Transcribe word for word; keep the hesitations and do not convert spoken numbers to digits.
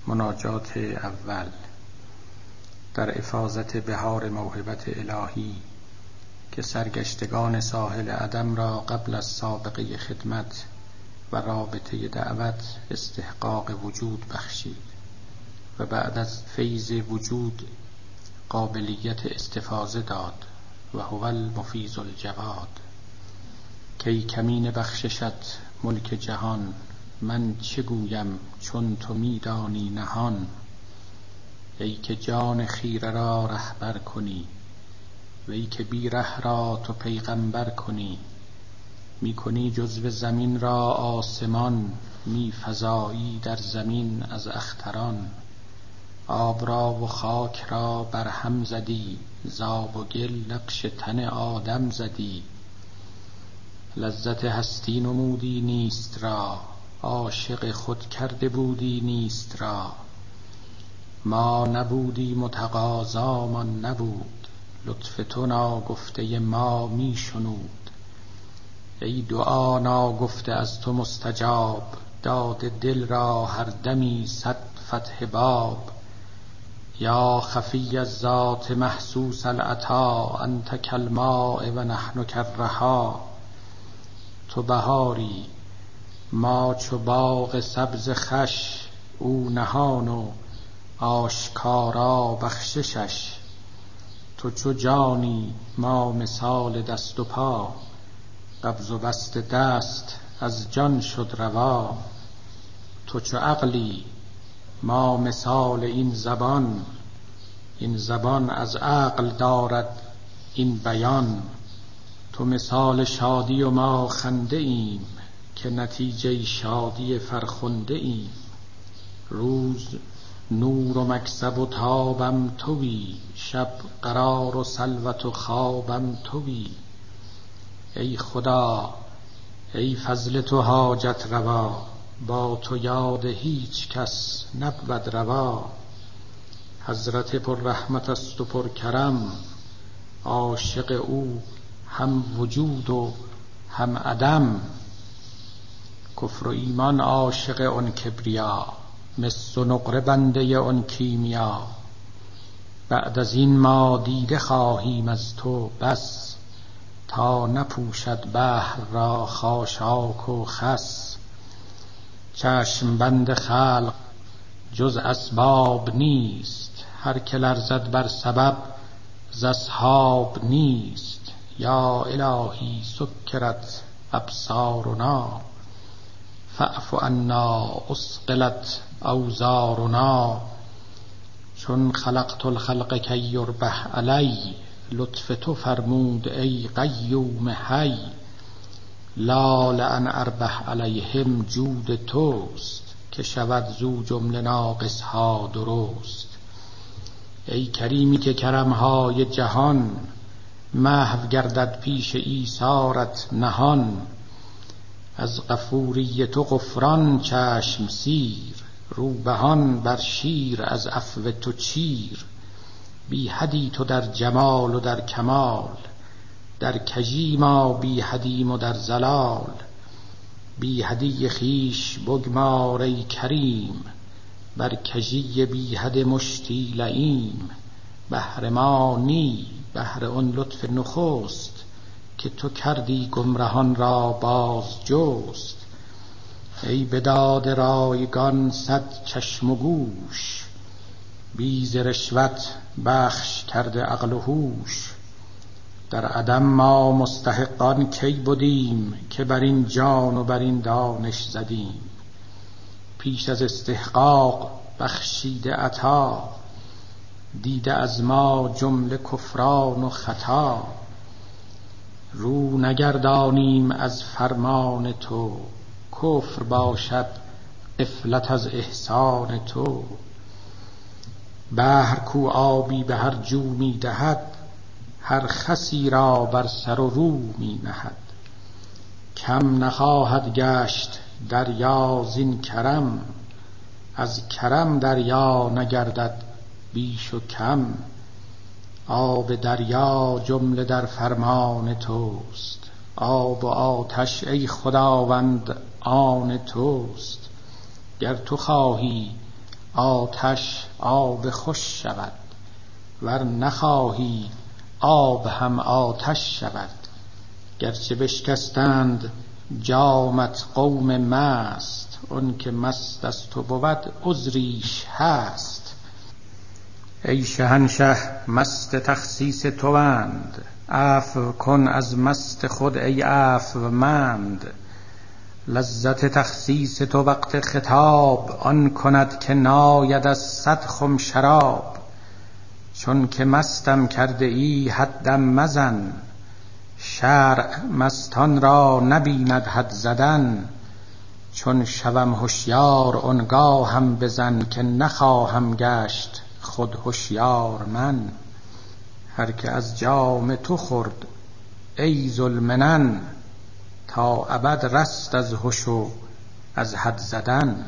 مناجات اول. در افاضت بهار موهبت الهی که سرگشتگان ساحل عدم را قبل از سابقه خدمت و رابطه دعوت استحقاق وجود بخشید و بعد از فیض وجود قابلیت استفاضه داد و هو المفیض الجواد. کی کمین بخششت ملک جهان، من چه گویم چون تو میدانی نهان. ای که جان خیره را رهبر کنی، وی که بی ره را تو پیغمبر کنی. می کنی جزو زمین را آسمان، می فزایی در زمین از اختران. آب را و خاک را برهم زدی، ز آب و گل نقش تن آدم زدی. لذت هستی نمودی نیست را، عاشق خود کرده بودی نیست را. ما نبودیم و تقاضامان نبود، لطف تو ناگفته ما می شنود. ای دعا ناگفته از تو مستجاب، داد دل را هر دمی صد فتح باب. یا خفی الذات محسوس العطا، انت کالماء و نحن کالرحا. تو بهاری ما چو باغ سبز خوش، او نهان و آشکارا بخششش. تو چو جانی ما مثال دست و پا، قبض و بسط دست از جان شد روا. تو چو عقلی ما مثال این زبان، این زبان از عقل دارد این بیان. تو مثال شادی و ما خنده ایم، که نتیجه شادی فرخنده ایم. روز نور و مکسب و تابم تویی، شب قرار و سلوت و خوابم تویی. ای خدا ای فضل تو حاجت روا، با تو یاد هیچ کس نبود روا. حضرت پر رحمت است و پر کرم، عاشق او هم وجود و هم عدم. کفر و ایمان عاشق آن کبریا، مس و نقره بنده آن کیمیا. بعد از این ما دیده خواهیم از تو بس، تا نپوشد بحر را خاشاک و خس. چشم بند خلق جز اسباب نیست، هر که لرزد بر سبب ز اصحاب نیست. یا الهی سکرت ابصارنا، فاعف عنا اثقلت اوزارنا. چون خلقت الخلق کی یربح علی، لطف تو فرمود ای قیوم حی. لا لان اربح علیهم جود توست، که شود زو جمله ناقص ها درست. ای کریمی که کرمهای جهان، محو گردد پیش ایثارت نهان. از غفوری تو غفران چشم سیر، روبهان بر شیر از عفو تو چیر. بی حدی تو در جمال و در کمال، در کژی ما بی حدیم و در زلال. بی حدی خویش بگمار ای کریم، بر کژی بی حد مشتی لییم. بهر ما نی بهر آن لطف نخست، که تو کردی گمرهان را باز جست. ای بداد رایگان صد چشم و گوش، بی ز رشوت بخش کرده عقل و هوش. در عدم ما مستحقان کی بدیم، که بر این جان و بر این دانش زدیم. پیش از استحقاق بخشیده عطا، دیده از ما جمله کفران و خطا. رو نگردانیم از فرمان تو، کفر باشد غفلت از احسان تو. بحر کو آبی به هر جو می دهد، هر خسی را بر سر و رو می نهد. کم نخواهد گشت دریا زین کرم، از کرم دریا نگردد بیش و کم. آب دریا جمله در فرمان توست، آب و آتش ای خداوند آن توست. گر تو خواهی آتش آب خوش شود، ور نخواهی آب هم آتش شود. گرچه بشکستند جامت قوم مست، اون که مست از تو بود عذریش هست. ای شهنشه مست تخسیس توند، عفو کن از مست خود ای عفومند. لذت تخسیس تو وقت خطاب، آن کند که ناید از صد خم شراب. چون که مستم کرده ای حدم مزن، شرع مستان را نبیند حد زدن. چون شوم هوشیار آنگاهم بزن، که نخواهم گشت خود هوشیار من. هر که از جام تو خورد ای ذوالمنن، تا ابد رست از هوش و از حد زدن.